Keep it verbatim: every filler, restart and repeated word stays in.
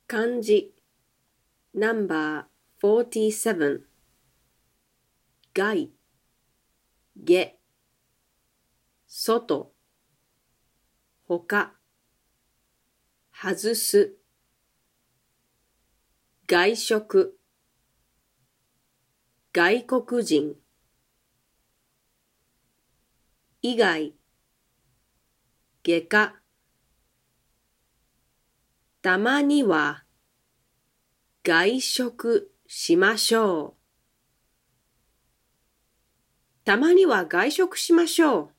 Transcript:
漢字ナンバーよんじゅうなな外下外ほか外す外食外国人以外外科たまには外食しましょう。たまには外食しましょう。